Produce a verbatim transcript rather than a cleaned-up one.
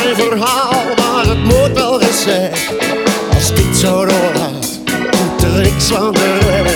mooi verhaal, maar het moet wel gezegd. Als dit zo doorgaat, komt er niks van de rest.